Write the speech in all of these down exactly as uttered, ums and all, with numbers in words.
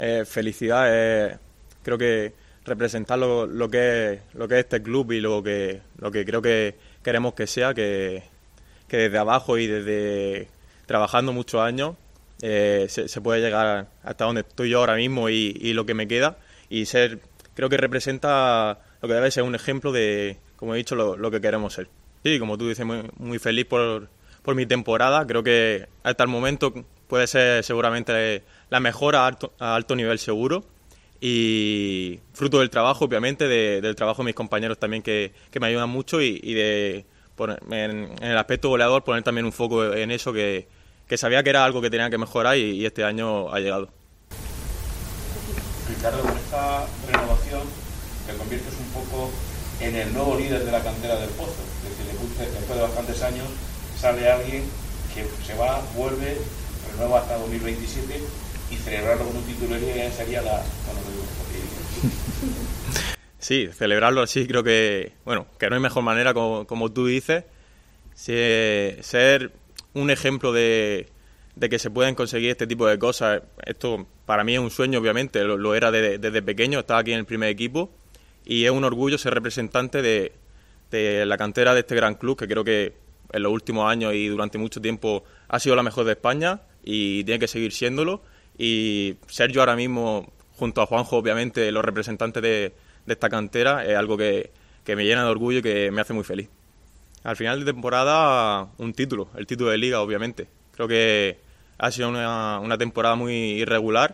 Eh, felicidad, eh, creo que representar lo, lo que es, lo que es este club y lo que, lo que creo que queremos que sea, que, que desde abajo y desde trabajando muchos años eh, se, se puede llegar hasta donde estoy yo ahora mismo y, y lo que me queda, y ser, creo que representa lo que debe ser un ejemplo de, como he dicho, lo, lo que queremos ser. Sí, como tú dices, muy, muy feliz por, por mi temporada. Creo que hasta el momento puede ser seguramente la mejor a alto, a alto nivel seguro, y fruto del trabajo, obviamente, de, del trabajo de mis compañeros también, que, que me ayudan mucho, y, y de poner, en, en el aspecto goleador, poner también un foco en eso, que, que sabía que era algo que tenía que mejorar, y, y este año ha llegado. Ricardo, con esta renovación te conviertes un poco en el nuevo líder de la cantera del Pozo. Es decir, después de bastantes años sale alguien que se va, vuelve, renueva hasta dos mil veintisiete, y celebrarlo con un título de liga ya sería la... Bueno, lo digo, sí, celebrarlo así creo que, bueno, que no hay mejor manera, como, como tú dices, ser un ejemplo de, de que se pueden conseguir este tipo de cosas. Esto para mí es un sueño, obviamente, lo, lo era desde, desde pequeño, estaba aquí en el primer equipo, y es un orgullo ser representante de, de la cantera de este gran club, que creo que en los últimos años y durante mucho tiempo ha sido la mejor de España y tiene que seguir siéndolo. Y ser yo ahora mismo, junto a Juanjo, obviamente, los representantes de, de esta cantera, es algo que, que me llena de orgullo y que me hace muy feliz. Al final de temporada, un título, el título de Liga, obviamente. Creo que ha sido una, una temporada muy irregular,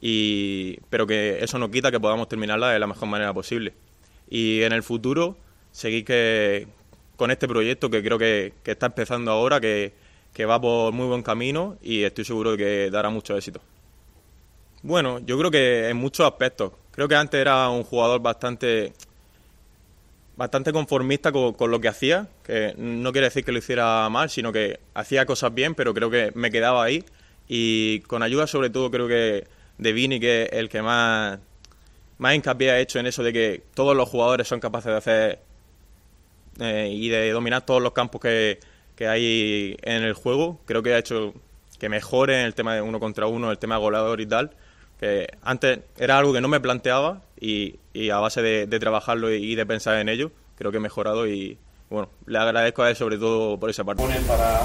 y, pero que eso no quita que podamos terminarla de la mejor manera posible. Y en el futuro, seguir que, con este proyecto que creo que, que está empezando ahora, que, que va por muy buen camino, y estoy seguro de que dará mucho éxito. Bueno, yo creo que en muchos aspectos. Creo que antes era un jugador bastante bastante conformista con, con lo que hacía, que no quiere decir que lo hiciera mal, sino que hacía cosas bien, pero creo que me quedaba ahí, y con ayuda sobre todo creo que de Vini, que es el que más, más hincapié ha hecho en eso de que todos los jugadores son capaces de hacer eh, y de dominar todos los campos que, que hay en el juego. Creo que ha hecho que mejore en el tema de uno contra uno, el tema goleador y tal, que antes era algo que no me planteaba, y, y a base de, de trabajarlo y de pensar en ello, creo que he mejorado, y bueno, le agradezco a él sobre todo por esa parte. Pone para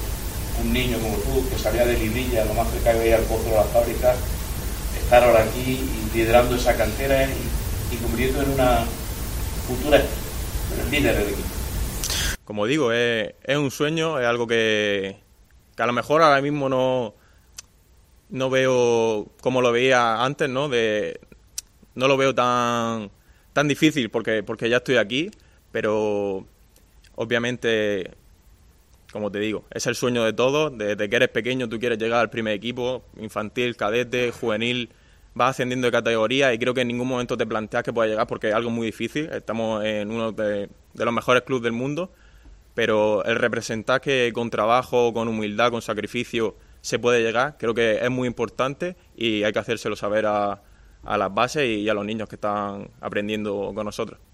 un niño como tú, que salía de Librilla, lo más cerca que veía el Pozo de las Fábricas, estar ahora aquí y liderando esa cantera y, y convirtiendo en una futura líder del equipo. Como digo, es, es un sueño, es algo que, que a lo mejor ahora mismo no... no veo como lo veía antes, ¿no? De, no lo veo tan tan difícil porque porque ya estoy aquí, pero obviamente, como te digo, es el sueño de todos. Desde que eres pequeño tú quieres llegar al primer equipo, infantil, cadete, juvenil, vas ascendiendo de categoría, y creo que en ningún momento te planteas que puedas llegar, porque es algo muy difícil. Estamos en uno de, de los mejores clubes del mundo, pero el representar que con trabajo, con humildad, con sacrificio se puede llegar, creo que es muy importante, y hay que hacérselo saber a, a las bases y a los niños que están aprendiendo con nosotros.